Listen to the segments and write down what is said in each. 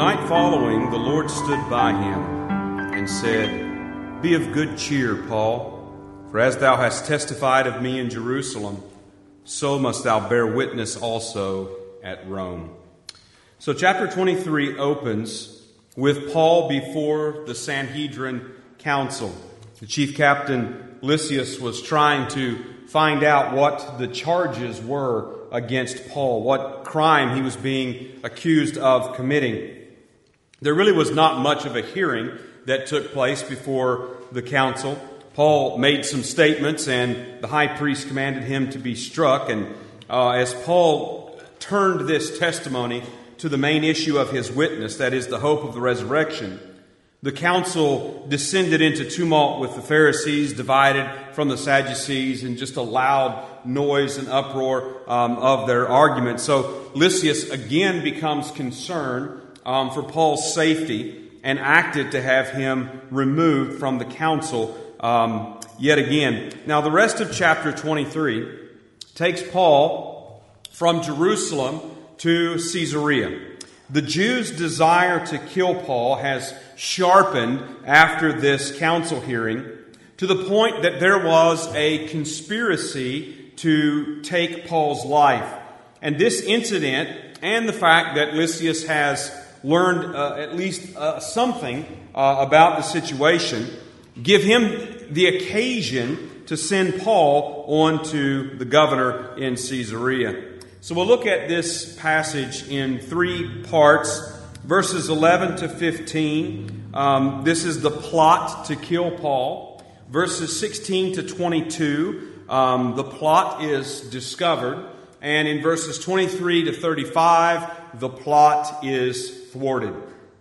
And the night following, the Lord stood by him and said, "Be of good cheer, Paul, for as thou hast testified of me in Jerusalem, so must thou bear witness also at Rome." So chapter 23 opens with Paul before the Sanhedrin Council. The chief captain Lysias was trying to find out what the charges were against Paul, what crime he was being accused of committing. There really was not much of a hearing that took place before the council. Paul made some statements, and the high priest commanded him to be struck. And as Paul turned this testimony to the main issue of his witness, that is the hope of the resurrection, the council descended into tumult with the Pharisees, divided from the Sadducees, and just a loud noise and uproar of their argument. So Lysias again becomes concerned for Paul's safety and acted to have him removed from the council yet again. Now the rest of chapter 23 takes Paul from Jerusalem to Caesarea. The Jews' desire to kill Paul has sharpened after this council hearing to the point that there was a conspiracy to take Paul's life. And this incident and the fact that Lysias has learned at least something about the situation give him the occasion to send Paul on to the governor in Caesarea. So we'll look at this passage in three parts. Verses 11 to 15, this is the plot to kill Paul. Verses 16 to 22, the plot is discovered. And in verses 23 to 35, the plot is thwarted.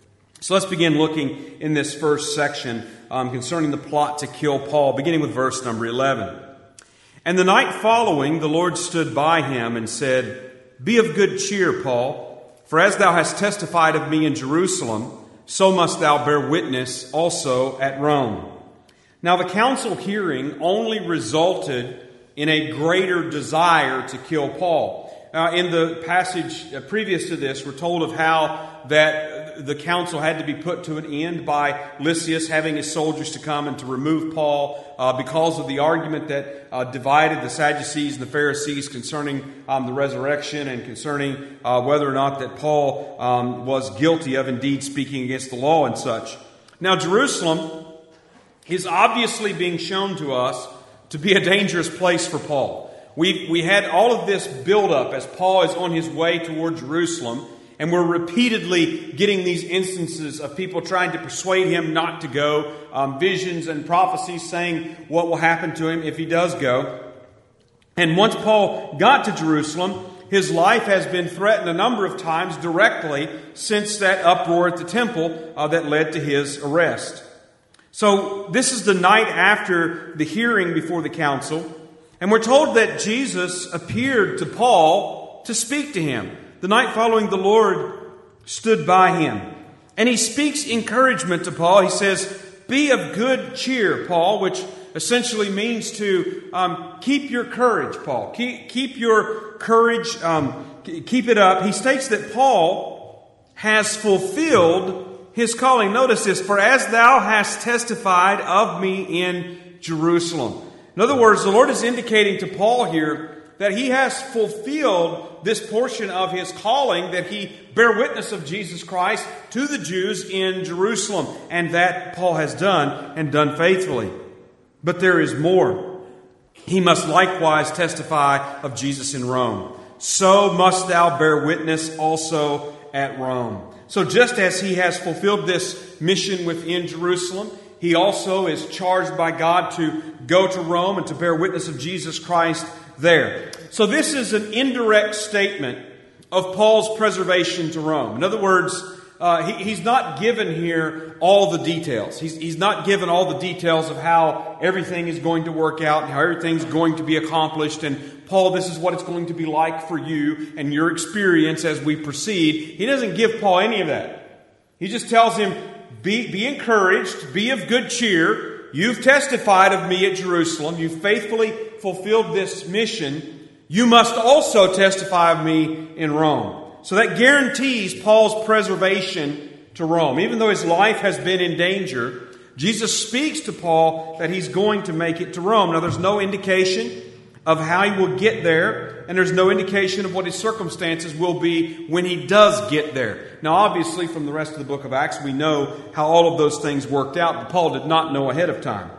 So let's begin looking in this first section concerning the plot to kill Paul, beginning with verse number 11. "And the night following, the Lord stood by him and said, 'Be of good cheer, Paul, for as thou hast testified of me in Jerusalem, so must thou bear witness also at Rome.' Now the council hearing only resulted in a greater desire to kill Paul. In the passage previous to this, we're told of how that the council had to be put to an end by Lysias having his soldiers to come and to remove Paul because of the argument that divided the Sadducees and the Pharisees concerning the resurrection and concerning whether or not that Paul was guilty of indeed speaking against the law and such. Now Jerusalem is obviously being shown to us to be a dangerous place for Paul. We had all of this build up as Paul is on his way toward Jerusalem, and we're repeatedly getting these instances of people trying to persuade him not to go, visions and prophecies saying what will happen to him if he does go. And once Paul got to Jerusalem, his life has been threatened a number of times directly since that uproar at the temple that led to his arrest. So this is the night after the hearing before the council, and we're told that Jesus appeared to Paul to speak to him. The night following, the Lord stood by him. And he speaks encouragement to Paul. He says, "Be of good cheer, Paul," which essentially means to keep your courage, Paul. Keep your courage, keep it up. He states that Paul has fulfilled his calling. Notice this, "For as thou hast testified of me in Jerusalem." In other words, the Lord is indicating to Paul here that he has fulfilled this portion of his calling, that he bear witness of Jesus Christ to the Jews in Jerusalem. And that Paul has done, and done faithfully. But there is more. He must likewise testify of Jesus in Rome. "So must thou bear witness also at Rome." So just as he has fulfilled this mission within Jerusalem, he also is charged by God to go to Rome and to bear witness of Jesus Christ there. So this is an indirect statement of Paul's preservation to Rome. In other words, he's not given here all the details. He's not given all the details of how everything is going to work out and how everything's going to be accomplished. And Paul, this is what it's going to be like for you and your experience as we proceed. He doesn't give Paul any of that. He just tells him, be encouraged, be of good cheer. You've testified of me at Jerusalem. You've faithfully fulfilled this mission. You must also testify of me in Rome. So that guarantees Paul's preservation to Rome. Even though his life has been in danger, Jesus speaks to Paul that he's going to make it to Rome. Now, there's no indication of how he will get there, and there's no indication of what his circumstances will be when he does get there. Now, obviously, from the rest of the book of Acts, we know how all of those things worked out, but Paul did not know ahead of time.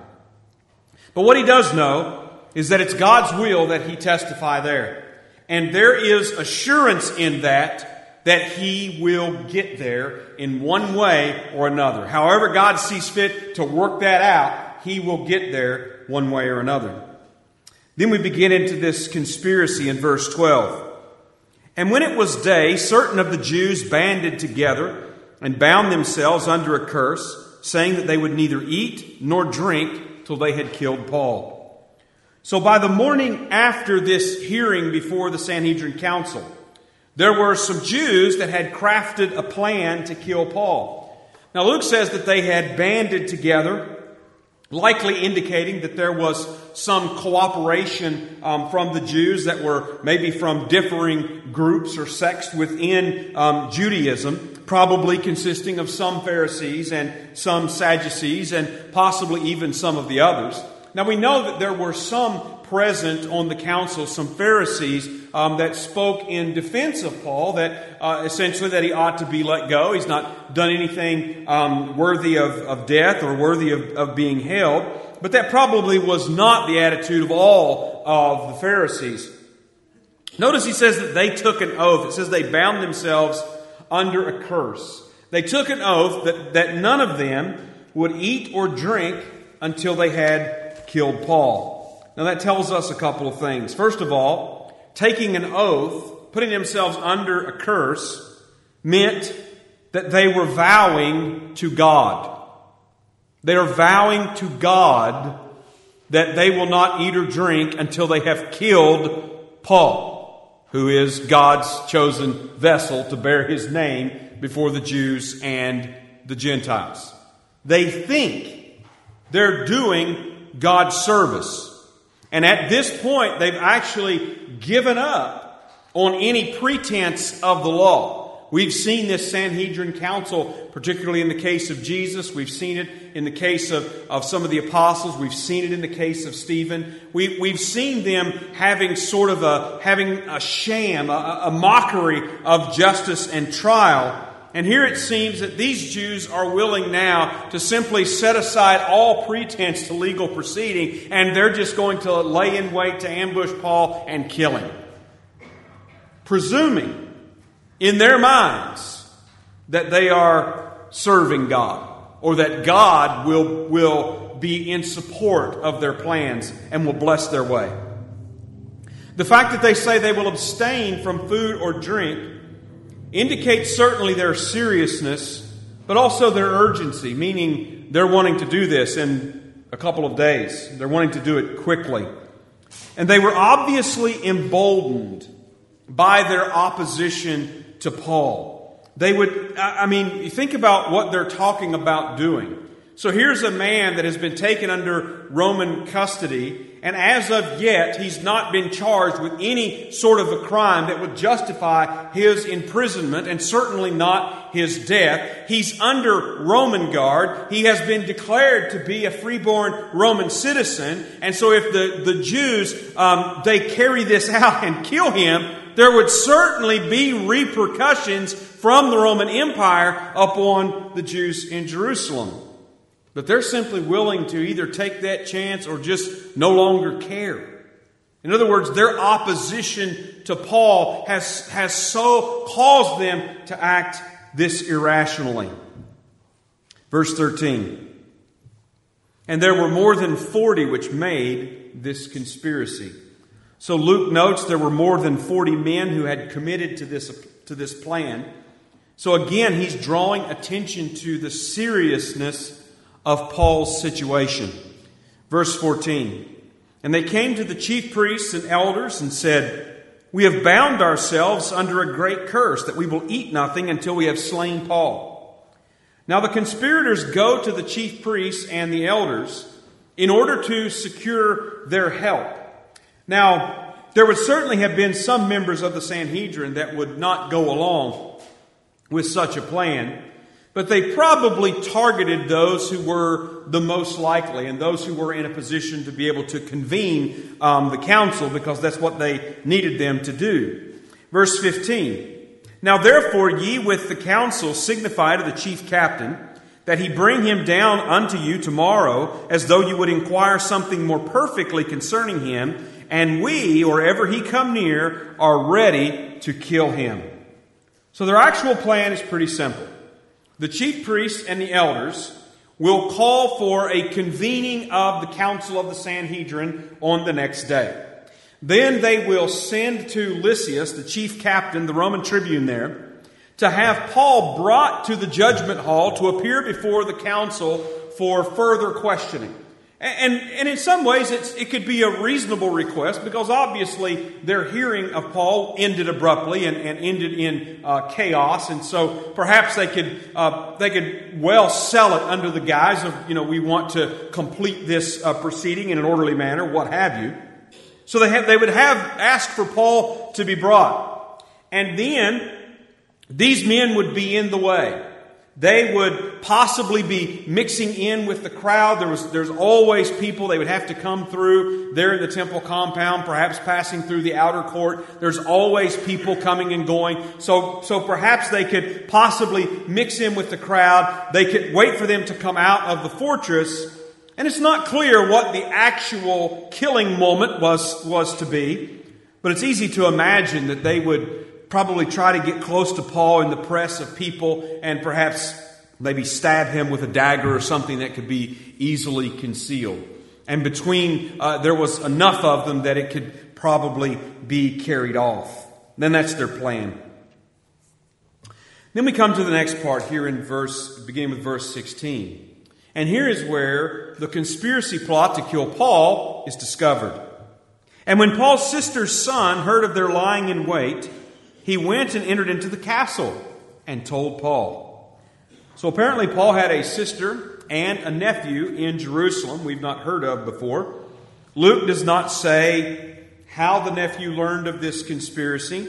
But what he does know is that it's God's will that he testify there. And there is assurance in that he will get there in one way or another. However God sees fit to work that out, he will get there one way or another. Then we begin into this conspiracy in verse 12. And when it was day, certain of the Jews banded together and bound themselves under a curse, saying that they would neither eat nor drink till they had killed Paul. So by the morning after this hearing before the Sanhedrin Council, there were some Jews that had crafted a plan to kill Paul. Now Luke says that they had banded together, likely indicating that there was some cooperation from the Jews that were maybe from differing groups or sects within Judaism, probably consisting of some Pharisees and some Sadducees and possibly even some of the others. Now we know that there were some present on the council, some Pharisees that spoke in defense of Paul, that essentially that he ought to be let go. He's not done anything worthy of death or worthy of being held. But that probably was not the attitude of all of the Pharisees. Notice he says that they took an oath. It says they bound themselves under a curse. They took an oath that none of them would eat or drink until they had killed Paul. Now that tells us a couple of things. First of all, taking an oath, putting themselves under a curse, meant that they were vowing to God. They are vowing to God that they will not eat or drink until they have killed Paul, who is God's chosen vessel to bear his name before the Jews and the Gentiles. They think they're doing God's service. And at this point, they've actually given up on any pretense of the law. We've seen this Sanhedrin Council, particularly in the case of Jesus. We've seen it in the case of some of the apostles. We've seen it in the case of Stephen. We've seen them having sort of a sham, a mockery of justice and trial. And here it seems that these Jews are willing now to simply set aside all pretense to legal proceeding, and they're just going to lay in wait to ambush Paul and kill him. Presuming in their minds that they are serving God, or that God will be in support of their plans and will bless their way. The fact that they say they will abstain from food or drink indicates certainly their seriousness, but also their urgency, meaning they're wanting to do this in a couple of days. They're wanting to do it quickly. And they were obviously emboldened by their opposition to Paul. They would, you think about what they're talking about doing. So here's a man that has been taken under Roman custody, and as of yet, he's not been charged with any sort of a crime that would justify his imprisonment, and certainly not his death. He's under Roman guard. He has been declared to be a freeborn Roman citizen, and so if the Jews, they carry this out and kill him, there would certainly be repercussions from the Roman Empire upon the Jews in Jerusalem. But they're simply willing to either take that chance or just no longer care. In other words, their opposition to Paul has so caused them to act this irrationally. Verse 13. And there were more than 40 which made this conspiracy. So Luke notes there were more than 40 men who had committed to this plan. So again, he's drawing attention to the seriousness of Paul's situation. Verse 14. And they came to the chief priests and elders and said, "We have bound ourselves under a great curse, that we will eat nothing until we have slain Paul." Now the conspirators go to the chief priests and the elders in order to secure their help. Now, there would certainly have been some members of the Sanhedrin that would not go along with such a plan. but they probably targeted those who were the most likely and those who were in a position to be able to convene the council, because that's what they needed them to do. Verse 15, "Now therefore ye with the council signify to the chief captain that he bring him down unto you tomorrow, as though you would inquire something more perfectly concerning him, and we, or ever he come near, are ready to kill him." So their actual plan is pretty simple. The chief priests and the elders will call for a convening of the council of the Sanhedrin on the next day. Then they will send to Lysias, the chief captain, the Roman tribune there, to have Paul brought to the judgment hall to appear before the council for further questioning. And in some ways it could be a reasonable request, because obviously their hearing of Paul ended abruptly and ended in chaos, and so perhaps they could well sell it under the guise of, we want to complete this proceeding in an orderly manner, what have you. So they would have asked for Paul to be brought, and then these men would be in the way. They would possibly be mixing in with the crowd. There's always people they would have to come through there in the temple compound, perhaps passing through the outer court. There's always people coming and going. So perhaps they could possibly mix in with the crowd. They could wait for them to come out of the fortress. And it's not clear what the actual killing moment was to be. But it's easy to imagine that they would probably try to get close to Paul in the press of people and perhaps maybe stab him with a dagger or something that could be easily concealed. And between, there was enough of them that it could probably be carried off. Then that's their plan. Then we come to the next part here beginning with verse 16. And here is where the conspiracy plot to kill Paul is discovered. "And when Paul's sister's son heard of their lying in wait, he went and entered into the castle and told Paul." So apparently Paul had a sister and a nephew in Jerusalem we've not heard of before. Luke does not say how the nephew learned of this conspiracy.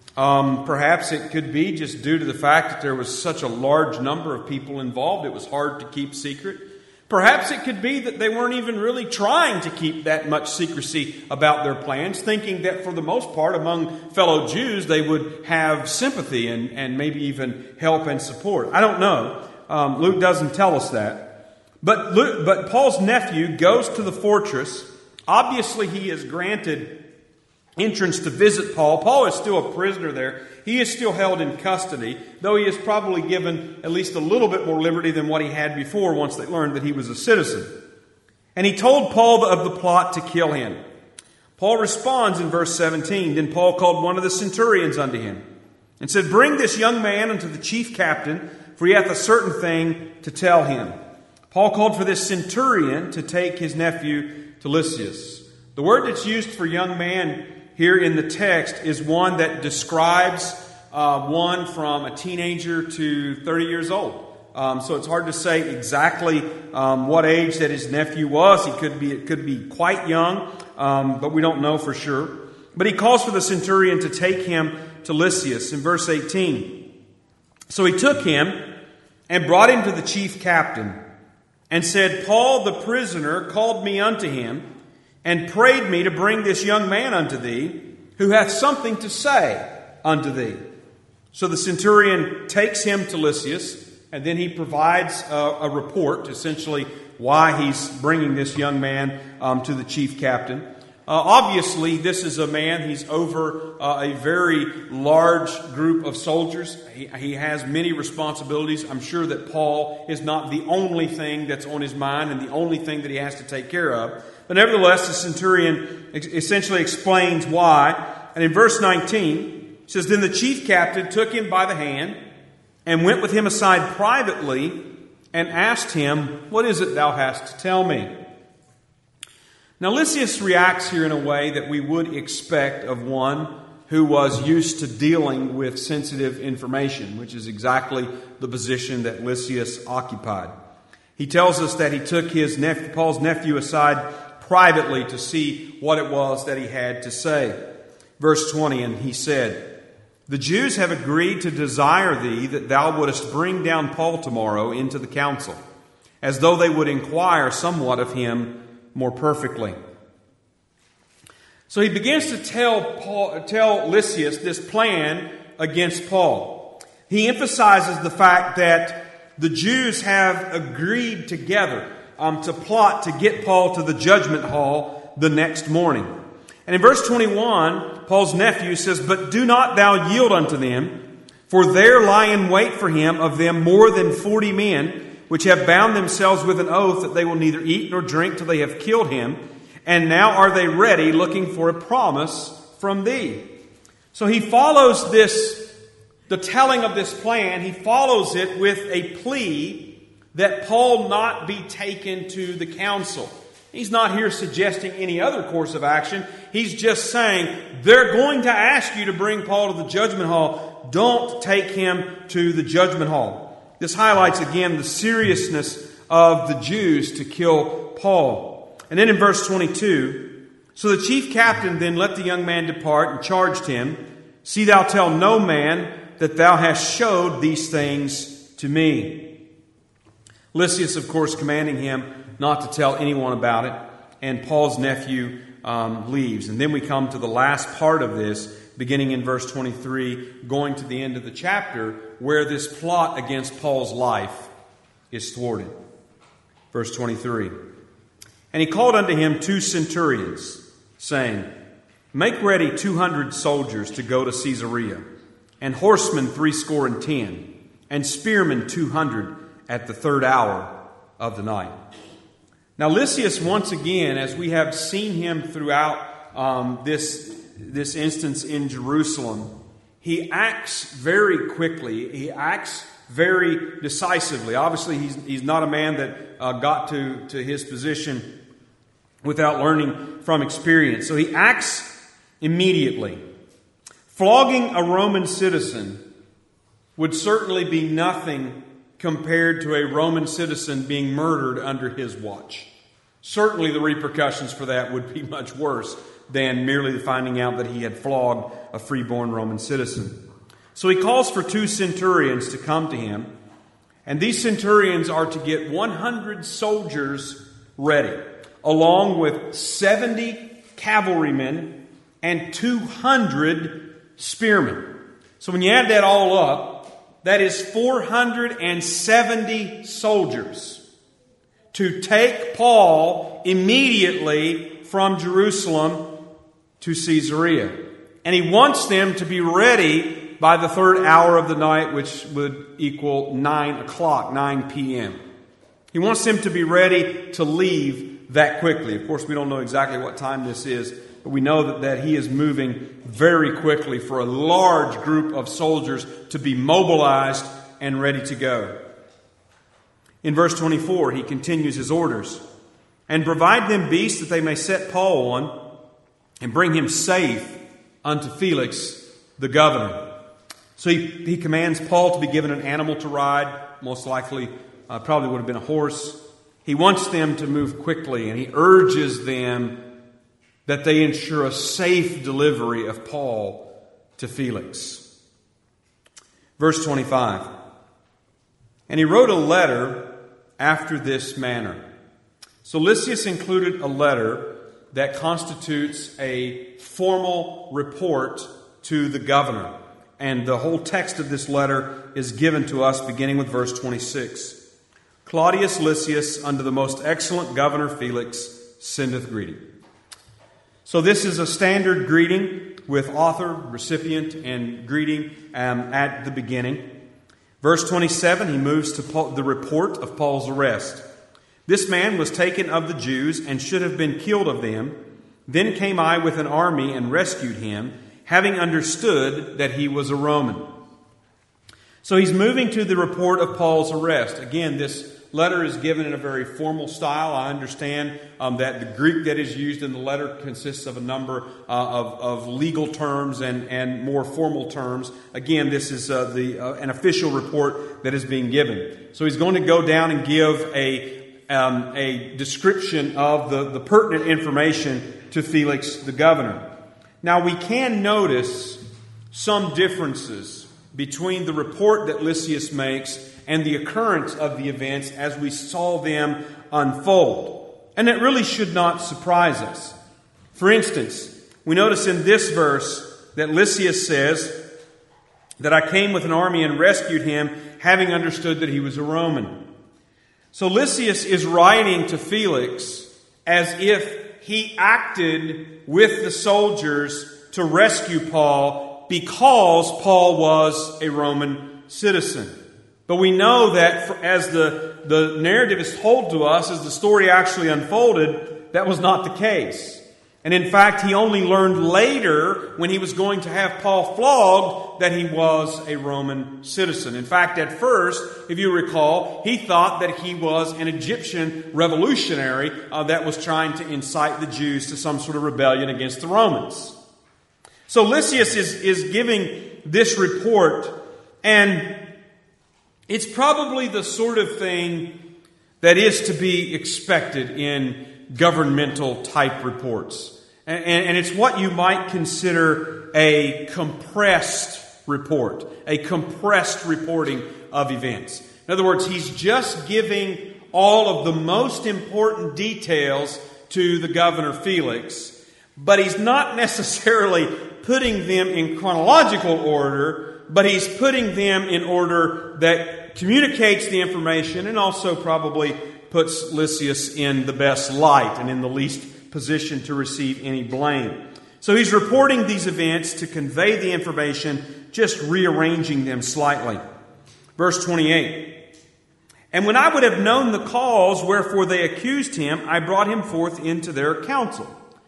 Perhaps it could be just due to the fact that there was such a large number of people involved, it was hard to keep secret. Perhaps it could be that they weren't even really trying to keep that much secrecy about their plans, thinking that for the most part among fellow Jews they would have sympathy and maybe even help and support. I don't know. Luke doesn't tell us that. But Paul's nephew goes to the fortress. Obviously he is granted entrance to visit Paul. Paul is still a prisoner there. He is still held in custody, though he is probably given at least a little bit more liberty than what he had before once they learned that he was a citizen. And he told Paul of the plot to kill him. Paul responds in verse 17, "Then Paul called one of the centurions unto him and said, Bring this young man unto the chief captain, for he hath a certain thing to tell him." Paul called for this centurion to take his nephew to Lysias. The word that's used for young man here in the text is one that describes one from a teenager to 30 years old. So it's hard to say exactly what age that his nephew was. It could be quite young, but we don't know for sure. But he calls for the centurion to take him to Lysias in verse 18. "So he took him and brought him to the chief captain and said, Paul the prisoner called me unto him and prayed me to bring this young man unto thee, who hath something to say unto thee." So the centurion takes him to Lysias, and then he provides a report, essentially why he's bringing this young man to the chief captain. Obviously, this is a man, he's over a very large group of soldiers. He has many responsibilities. I'm sure that Paul is not the only thing that's on his mind and the only thing that he has to take care of. But nevertheless, the centurion essentially explains why. And in verse 19, it says, "Then the chief captain took him by the hand and went with him aside privately and asked him, What is it thou hast to tell me?" Now Lysias reacts here in a way that we would expect of one who was used to dealing with sensitive information, which is exactly the position that Lysias occupied. He tells us that he took Paul's nephew aside privately to see what it was that he had to say. Verse 20, "And he said, The Jews have agreed to desire thee that thou wouldest bring down Paul tomorrow into the council, as though they would inquire somewhat of him more perfectly. So he begins to tell Lysias this plan against Paul. He emphasizes the fact that the Jews have agreed together to plot to get Paul to the judgment hall the next morning. And in verse 21, Paul's nephew says, "But do not thou yield unto them, for there lie in wait for him of them more than 40 men, which have bound themselves with an oath that they will neither eat nor drink till they have killed him. And now are they ready, looking for a promise from thee." So he follows the telling of this plan, he follows it with a plea that Paul not be taken to the council. He's not here suggesting any other course of action. He's just saying, they're going to ask you to bring Paul to the judgment hall. Don't take him to the judgment hall. This highlights again the seriousness of the Jews to kill Paul. And then in verse 22, "So the chief captain then let the young man depart and charged him, See thou tell no man that thou hast showed these things to me." Lysias, of course, commanding him not to tell anyone about it, and Paul's nephew leaves. And then we come to the last part of this, beginning in verse 23, going to the end of the chapter, where this plot against Paul's life is thwarted. Verse 23, "And he called unto him 2 centurions, saying, Make ready 200 soldiers to go to Caesarea, and horsemen 70, and spearmen 200 at the 3rd hour of the night." Now Lysias, once again, as we have seen him throughout this instance in Jerusalem, he acts very quickly. He acts very decisively. Obviously, he's not a man that got to his position without learning from experience. So he acts immediately. Flogging a Roman citizen would certainly be nothing compared to a Roman citizen being murdered under his watch. Certainly the repercussions for that would be much worse than merely finding out that he had flogged a freeborn Roman citizen. So he calls for 2 centurions to come to him, and these centurions are to get 100 soldiers ready, along with 70 cavalrymen and 200 spearmen. So when you add that all up, that is 470 soldiers to take Paul immediately from Jerusalem to Caesarea. And he wants them to be ready by the 3rd hour of the night, which would equal 9 o'clock, 9 p.m. He wants them to be ready to leave that quickly. Of course, we don't know exactly what time this is, but we know that he is moving very quickly for a large group of soldiers to be mobilized and ready to go. In verse 24, he continues his orders. "And provide them beasts that they may set Paul on, and bring him safe unto Felix the governor." So he commands Paul to be given an animal to ride, most likely probably would have been a horse. He wants them to move quickly, and he urges them that they ensure a safe delivery of Paul to Felix. Verse 25, "And he wrote a letter after this manner." So Lysias included a letter that constitutes a formal report to the governor. And the whole text of this letter is given to us beginning with verse 26. "Claudius Lysias, unto the most excellent governor Felix, sendeth greeting." So this is a standard greeting with author, recipient, and greeting at the beginning. Verse 27, he moves to the report of Paul's arrest. "This man was taken of the Jews and should have been killed of them. Then came I with an army and rescued him, having understood that he was a Roman." So he's moving to the report of Paul's arrest. Again, this letter is given in a very formal style. I understand that the Greek that is used in the letter consists of a number of legal terms and more formal terms. Again, this is an official report that is being given. So he's going to go down and give a description of the pertinent information to Felix the governor. Now we can notice some differences between the report that Lysias makes and the occurrence of the events as we saw them unfold. And that really should not surprise us. For instance, we notice in this verse that Lysias says that I came with an army and rescued him, having understood that he was a Roman. So Lysias is writing to Felix as if he acted with the soldiers to rescue Paul because Paul was a Roman citizen. But we know that as the narrative is told to us, as the story actually unfolded, that was not the case. And in fact, he only learned later, when he was going to have Paul flogged, that he was a Roman citizen. In fact, at first, if you recall, he thought that he was an Egyptian revolutionary that was trying to incite the Jews to some sort of rebellion against the Romans. So Lysias is giving this report, and it's probably the sort of thing that is to be expected in governmental type reports. And it's what you might consider a compressed report, a compressed reporting of events. In other words, he's just giving all of the most important details to the governor Felix, but he's not necessarily putting them in chronological order, but he's putting them in order that communicates the information and also probably puts Lysias in the best light and in the least position to receive any blame. So he's reporting these events to convey the information, just rearranging them slightly. Verse 28. And when I would have known the cause wherefore they accused him, I brought him forth into their council.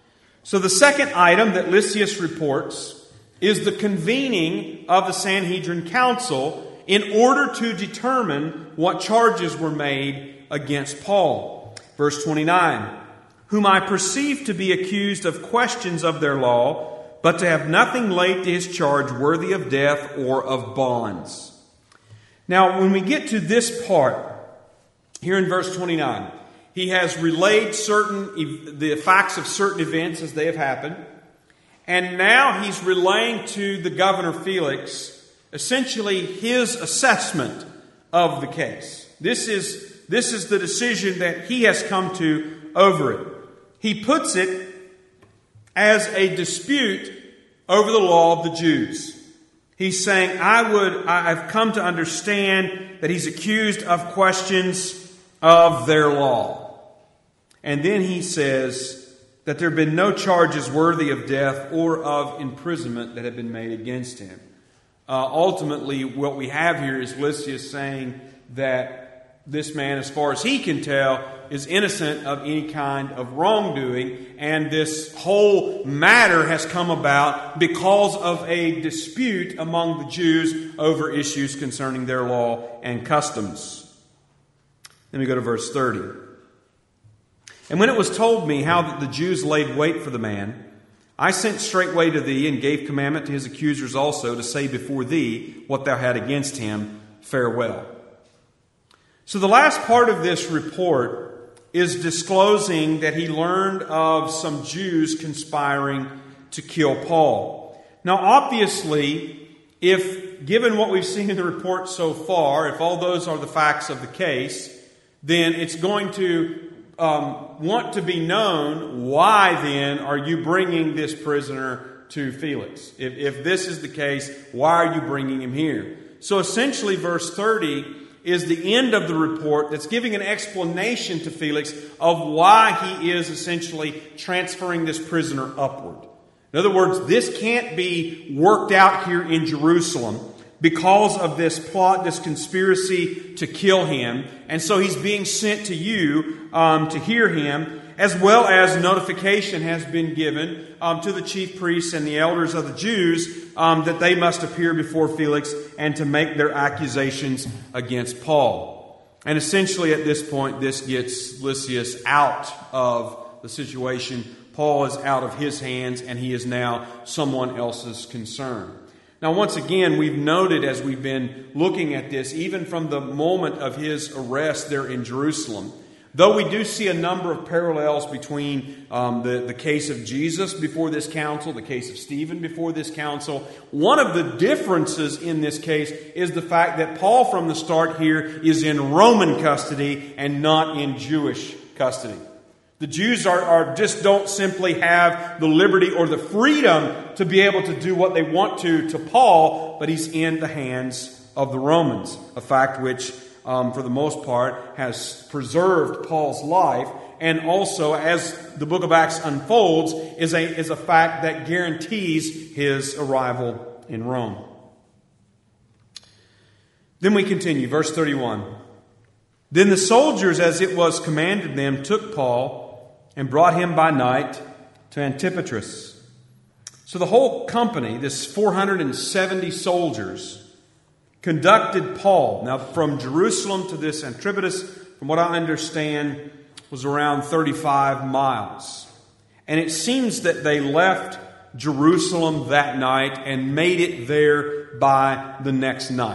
So the second item that Lysias reports is the convening of the Sanhedrin council in order to determine what charges were made against Paul. Verse 29, whom I perceive to be accused of questions of their law, but to have nothing laid to his charge worthy of death or of bonds. Now, when we get to this part, here in verse 29, he has relayed the facts of certain events as they have happened, and now he's relaying to the governor Felix essentially his assessment of the case. This is the decision that he has come to over it. He puts it as a dispute over the law of the Jews. He's saying, I've come to understand that he's accused of questions of their law. And then he says that there have been no charges worthy of death or of imprisonment that have been made against him. Ultimately, what we have here is Lysias saying that this man, as far as he can tell, is innocent of any kind of wrongdoing, and this whole matter has come about because of a dispute among the Jews over issues concerning their law and customs. Then we go to verse 30. And when it was told me how that the Jews laid wait for the man, I sent straightway to thee, and gave commandment to his accusers also to say before thee what thou had against him. Farewell. So the last part of this report is disclosing that he learned of some Jews conspiring to kill Paul. Now, obviously, if given what we've seen in the report so far, if all those are the facts of the case, then it's going to want to be known, why then are you bringing this prisoner to Felix? If this is the case, why are you bringing him here? So essentially verse 30 is the end of the report that's giving an explanation to Felix of why he is essentially transferring this prisoner upward. In other words, this can't be worked out here in Jerusalem because of this plot, this conspiracy to kill him. And so he's being sent to you to hear him, as well as notification has been given to the chief priests and the elders of the Jews that they must appear before Felix and to make their accusations against Paul. And essentially at this point, this gets Lysias out of the situation. Paul is out of his hands, and he is now someone else's concern. Now, once again, we've noted as we've been looking at this, even from the moment of his arrest there in Jerusalem, Though we do see a number of parallels between the case of Jesus before this council, the case of Stephen before this council, one of the differences in this case is the fact that Paul from the start here is in Roman custody and not in Jewish custody. The Jews are just don't simply have the liberty or the freedom to be able to do what they want to Paul, but he's in the hands of the Romans, a fact which, for the most part, has preserved Paul's life, and also, as the book of Acts unfolds, is a fact that guarantees his arrival in Rome. Then we continue, verse 31. Then the soldiers, as it was commanded them, took Paul and brought him by night to Antipatris. So the whole company, this 470 soldiers, conducted Paul. Now, from Jerusalem to this Antipatris, from what I understand, was around 35 miles. And it seems that they left Jerusalem that night and made it there by the next night.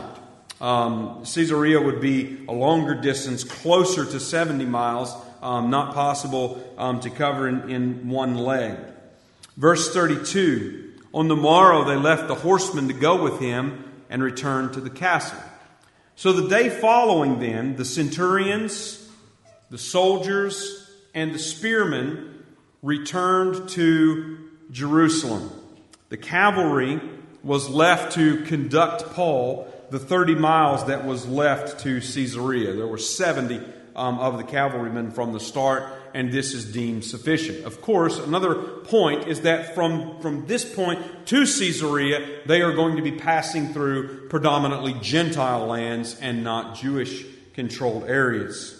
Caesarea would be a longer distance, closer to 70 miles, not possible to cover in one leg. Verse 32, on the morrow they left the horsemen to go with him and returned to the castle. So the day following then, the centurions, the soldiers, and the spearmen returned to Jerusalem. The cavalry was left to conduct Paul the 30 miles that was left to Caesarea. There were 70 of the cavalrymen from the start, and this is deemed sufficient. Of course, another point is that from this point to Caesarea, they are going to be passing through predominantly Gentile lands and not Jewish-controlled areas.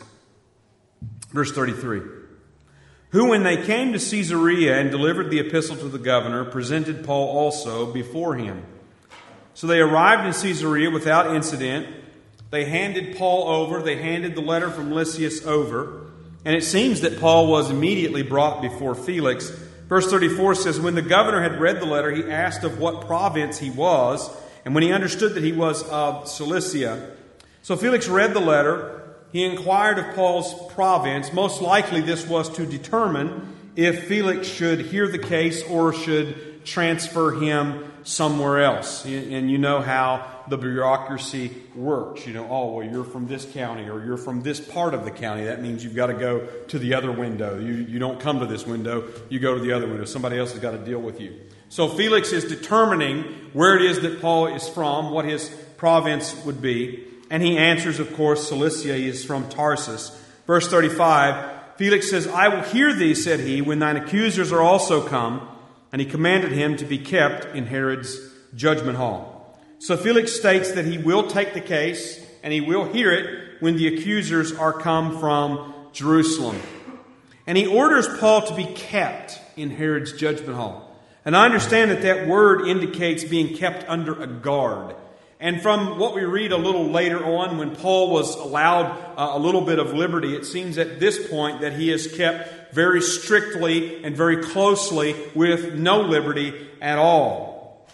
Verse 33. Who, when they came to Caesarea and delivered the epistle to the governor, presented Paul also before him. So they arrived in Caesarea without incident. They handed Paul over. They handed the letter from Lysias over. And it seems that Paul was immediately brought before Felix. Verse 34 says, when the governor had read the letter, he asked of what province he was. And when he understood that he was of Cilicia. So Felix read the letter. He inquired of Paul's province. Most likely this was to determine if Felix should hear the case or should transfer him somewhere else. And you know how the bureaucracy works. You know, oh, well, you're from this county or you're from this part of the county. That means you've got to go to the other window. You don't come to this window. You go to the other window. Somebody else has got to deal with you. So Felix is determining where it is that Paul is from, what his province would be. And he answers, of course, Cilicia. He is from Tarsus. Verse 35, Felix says, I will hear thee, said he, when thine accusers are also come. And he commanded him to be kept in Herod's judgment hall. So Felix states that he will take the case and he will hear it when the accusers are come from Jerusalem. And he orders Paul to be kept in Herod's judgment hall. And I understand that word indicates being kept under a guard. And from what we read a little later on, when Paul was allowed a little bit of liberty, it seems at this point that he is kept very strictly and very closely with no liberty at all.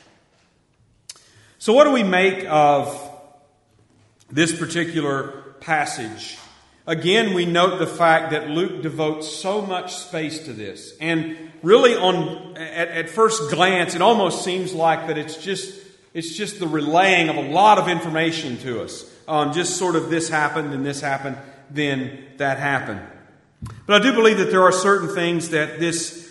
So what do we make of this particular passage? Again, we note the fact that Luke devotes so much space to this. And really at first glance, it almost seems like that it's just the relaying of a lot of information to us. Just sort of this happened, then that happened. But I do believe that there are certain things that this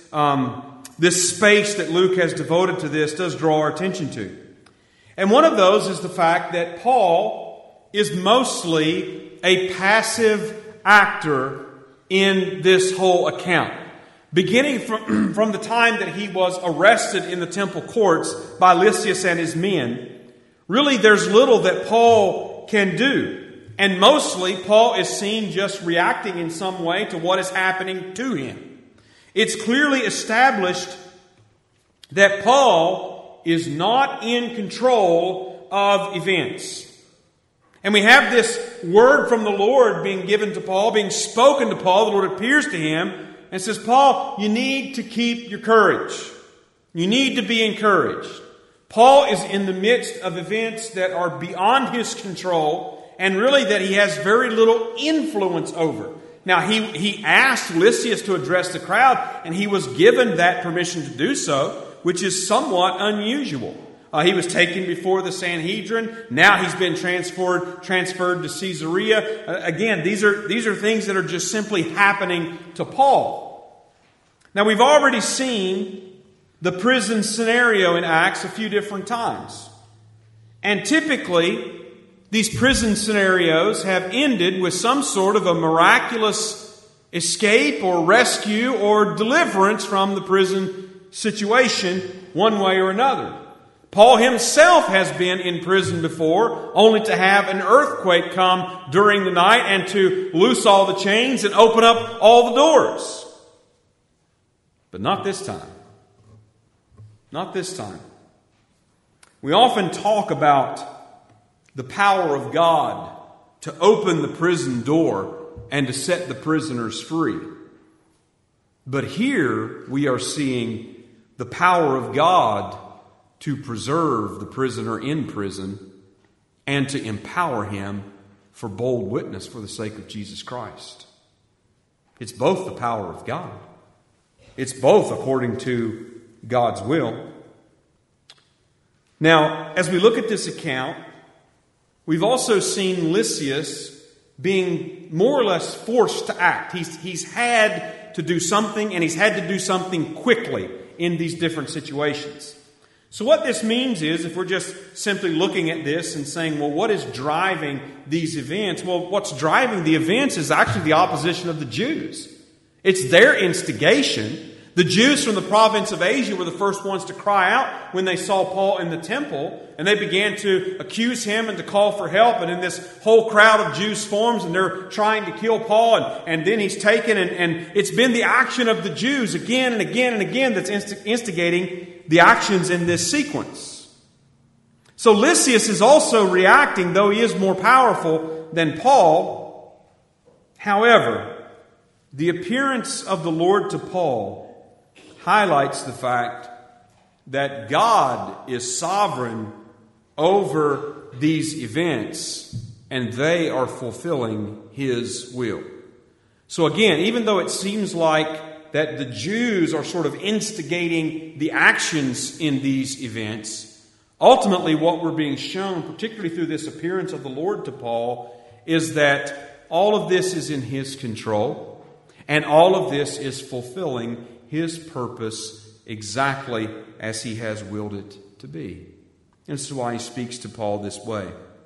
space that Luke has devoted to this does draw our attention to. And one of those is the fact that Paul is mostly a passive actor in this whole account. Beginning from the time that he was arrested in the temple courts by Lysias and his men, really there's little that Paul can do. And mostly Paul is seen just reacting in some way to what is happening to him. It's clearly established that Paul is not in control of events. And we have this word from the Lord being given to Paul, being spoken to Paul. The Lord appears to him and says, Paul, you need to keep your courage. You need to be encouraged. Paul is in the midst of events that are beyond his control and really that he has very little influence over. Now, he asked Lysias to address the crowd, and he was given that permission to do so, which is somewhat unusual. He was taken before the Sanhedrin. Now he's been transferred to Caesarea. Again, these are things that are just simply happening to Paul. Now, we've already seen the prison scenario in Acts a few different times. And typically, these prison scenarios have ended with some sort of a miraculous escape or rescue or deliverance from the prison situation one way or another. Paul himself has been in prison before, only to have an earthquake come during the night and to loose all the chains and open up all the doors. But not this time. Not this time. We often talk about the power of God to open the prison door and to set the prisoners free. But here we are seeing the power of God to preserve the prisoner in prison and to empower him for bold witness for the sake of Jesus Christ. It's both the power of God. It's both according to God's will. Now, as we look at this account, we've also seen Lysias being more or less forced to act. He's had to do something, and he's had to do something quickly in these different situations. So what this means is, if we're just simply looking at this and saying, well, what is driving these events? Well, what's driving the events is actually the opposition of the Jews. It's their instigation. The Jews from the province of Asia were the first ones to cry out when they saw Paul in the temple, and they began to accuse him and to call for help. And then this whole crowd of Jews forms, and they're trying to kill Paul, and then he's taken, and it's been the action of the Jews again and again and again that's instigating the actions in this sequence. So Lysias is also reacting, though he is more powerful than Paul. However, the appearance of the Lord to Paul highlights the fact that God is sovereign over these events, and they are fulfilling His will. So again, even though it seems like that the Jews are sort of instigating the actions in these events, ultimately what we're being shown, particularly through this appearance of the Lord to Paul, is that all of this is in His control, and all of this is fulfilling His purpose exactly as He has willed it to be. And this is why He speaks to Paul this way.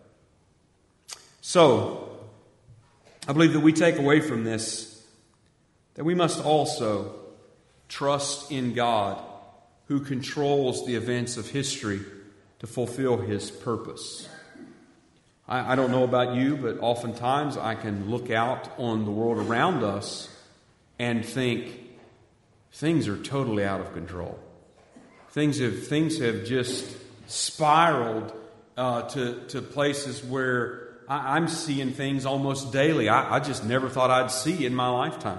So, I believe that we take away from this that we must also trust in God, who controls the events of history to fulfill His purpose. I don't know about you, but oftentimes I can look out on the world around us and think things are totally out of control. Things have just spiraled to places where I'm seeing things almost daily I just never thought I'd see in my lifetime.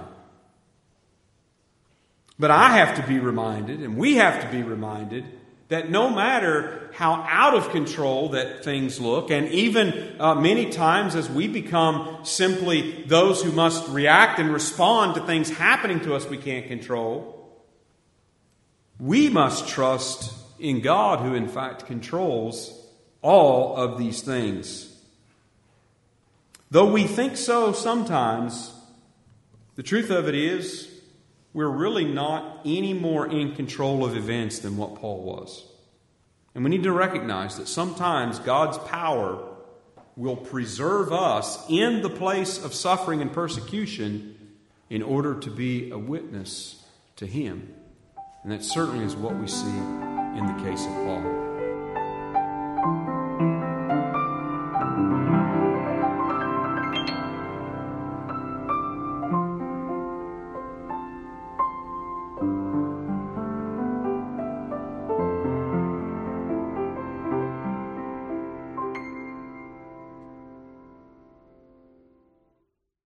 But I have to be reminded, and we have to be reminded, that no matter how out of control that things look, and even many times as we become simply those who must react and respond to things happening to us we can't control, we must trust in God, who in fact controls all of these things. Though we think so sometimes, the truth of it is we're really not any more in control of events than what Paul was. And we need to recognize that sometimes God's power will preserve us in the place of suffering and persecution in order to be a witness to Him. And that certainly is what we see in the case of Paul.